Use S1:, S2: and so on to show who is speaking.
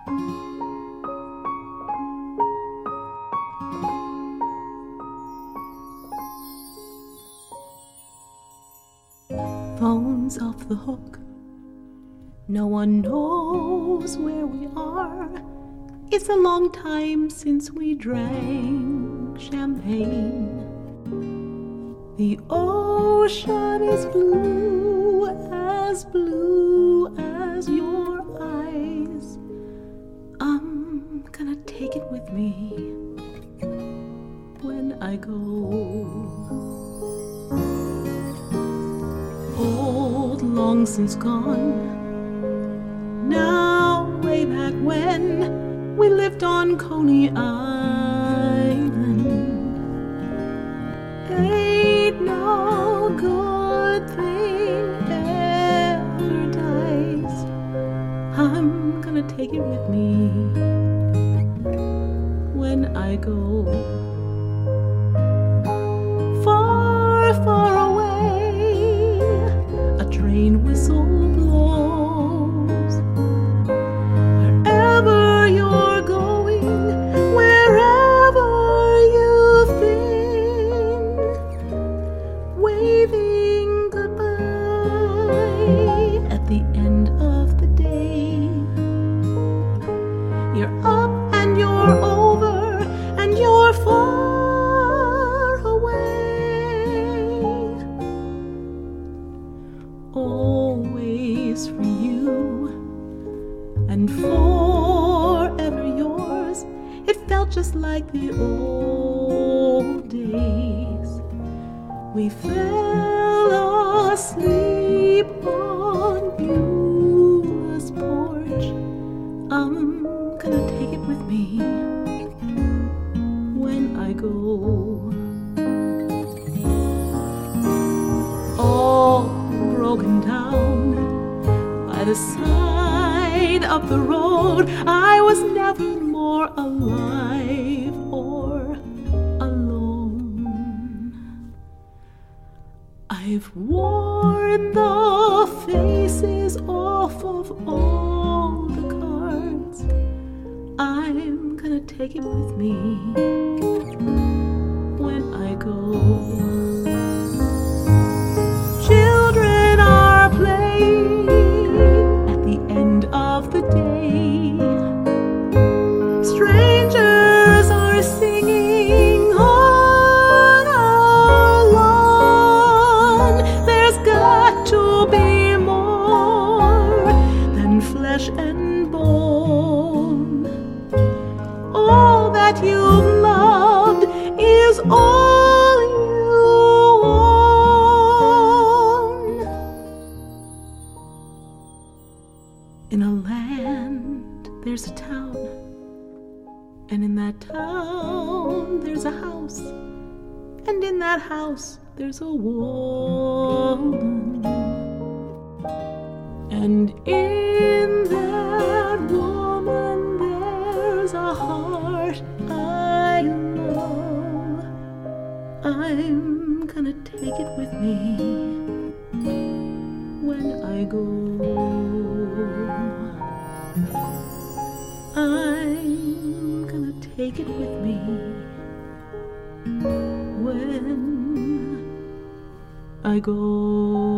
S1: Phone's off the hook. No one knows where we are. It's a long time since we drank champagne. The ocean is blue as your eyes. I'm gonna take it with me when I go. Old, long since gone. Now, way back when we lived on Coney Island. Ain't no good thing ever dies. I'm gonna take it with me when I go. Far, far away, a train whistle blows. Wherever you're going, wherever you've been, waving goodbye at the end of the day. You're up and you're over and you're far away. Always for you and forever yours. It felt just like the old days. We fell asleep on Beulah's porch. I'm gonna take it with me when I go. All broken down by the side of the road. I was never more alive or alone. I've worn the faces off of all the cards. I'm gonna take it with me when I go. Children are playing at the end of the day. Strangers are singing on our lawn. There's got to be more than flesh and bone. All that you've loved is all you own. In a land, there's a town, and in that town, there's a house, and in that house, there's a woman, and in that woman, there's a heart I love. I'm gonna take it with me when I go. I'm gonna take it with me when I go.